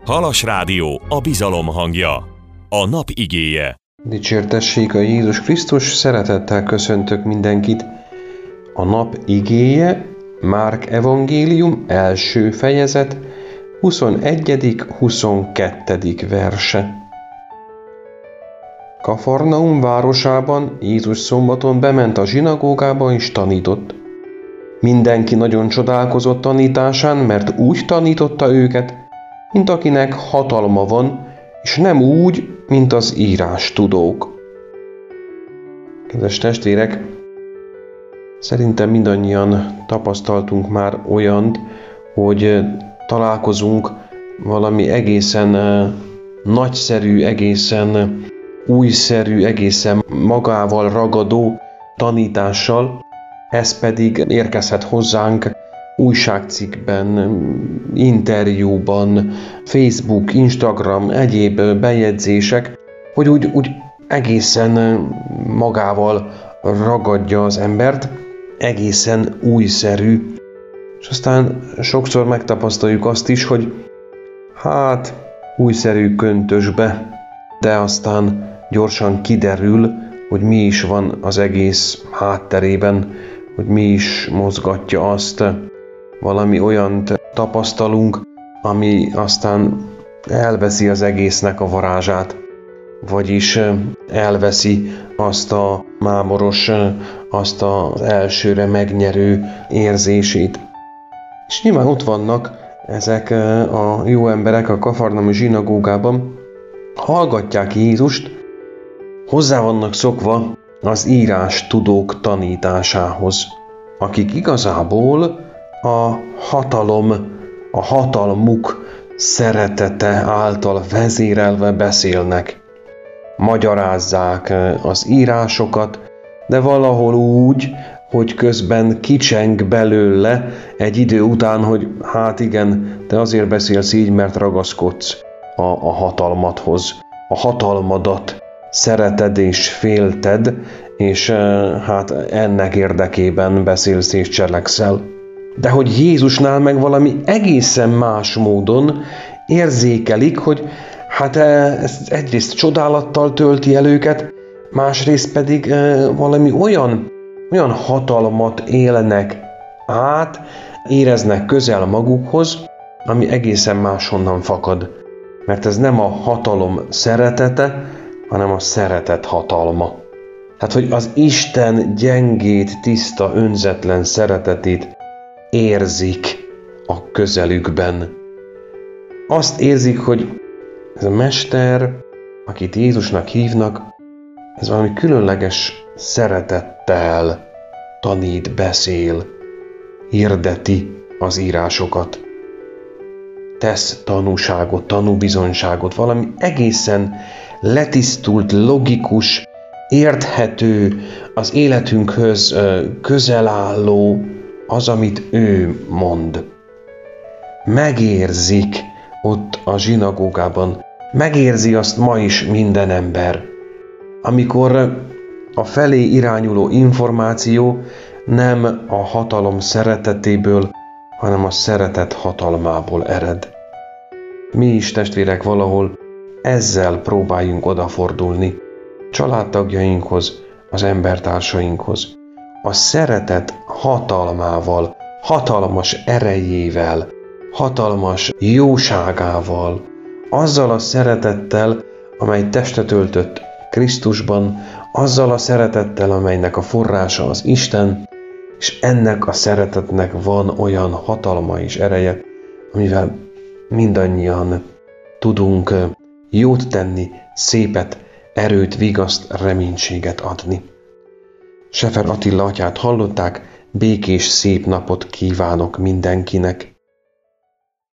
Halas Rádió, a bizalom hangja. A nap igéje. Dicsértessék a Jézus Krisztus, szeretettel köszöntök mindenkit. A nap igéje, Márk evangélium első fejezet, 21.-22. verse. Kafarnaum városában Jézus szombaton bement a zsinagógába és tanított. Mindenki nagyon csodálkozott tanításán, mert úgy tanította őket, mint akinek hatalma van, és nem úgy, mint az írástudók. Kedves testvérek, szerintem mindannyian tapasztaltunk már olyant, hogy találkozunk valami egészen nagyszerű, egészen újszerű, egészen magával ragadó tanítással, ez pedig érkezhet hozzánk újságcikkben, interjúban, Facebook, Instagram, egyéb bejegyzések, hogy úgy egészen magával ragadja az embert, egészen újszerű. És aztán sokszor megtapasztaljuk azt is, hogy újszerű köntösbe, de aztán gyorsan kiderül, hogy mi is van az egész hátterében, hogy mi is mozgatja azt. Valami olyant tapasztalunk, ami aztán elveszi az egésznek a varázsát, vagyis elveszi azt a mámoros, azt az elsőre megnyerő érzését. És nyilván ott vannak ezek a jó emberek a kafarnaumi zsinagógában, hallgatják Jézust, hozzá vannak szokva az írástudók tanításához, akik igazából a hatalmuk szeretete által vezérelve beszélnek. Magyarázzák az írásokat, de valahol úgy, hogy közben kicseng belőle egy idő után, hogy igen, te azért beszélsz így, mert ragaszkodsz a hatalmadhoz. A hatalmadat szereted és félted, és ennek érdekében beszélsz és cselekszel. De hogy Jézusnál meg valami egészen más módon érzékelik, hogy ez egyrészt csodálattal tölti el őket, másrészt pedig valami olyan hatalmat élnek át, éreznek közel magukhoz, ami egészen máshonnan fakad. Mert ez nem a hatalom szeretete, hanem a szeretet hatalma. Tehát, hogy az Isten gyengét, tiszta, önzetlen szeretetét érzik a közelükben. Azt érzik, hogy ez a mester, akit Jézusnak hívnak, ez valami különleges szeretettel tanít, beszél, hirdeti az írásokat. Tesz tanúságot, tanúbizonyságot, valami egészen letisztult, logikus, érthető, az életünkhöz közel álló, az, amit ő mond. Megérzik ott a zsinagógában, megérzi azt ma is minden ember. Amikor a felé irányuló információ nem a hatalom szeretetéből, hanem a szeretet hatalmából ered. Mi is, testvérek, valahol ezzel próbáljunk odafordulni családtagjainkhoz, az embertársainkhoz. A szeretet hatalmával, hatalmas erejével, hatalmas jóságával, azzal a szeretettel, amely testet öltött Krisztusban, azzal a szeretettel, amelynek a forrása az Isten, és ennek a szeretetnek van olyan hatalma és ereje, amivel mindannyian tudunk jót tenni, szépet, erőt, vigaszt, reménységet adni. Sefer Attila atyát hallották, békés, szép napot kívánok mindenkinek!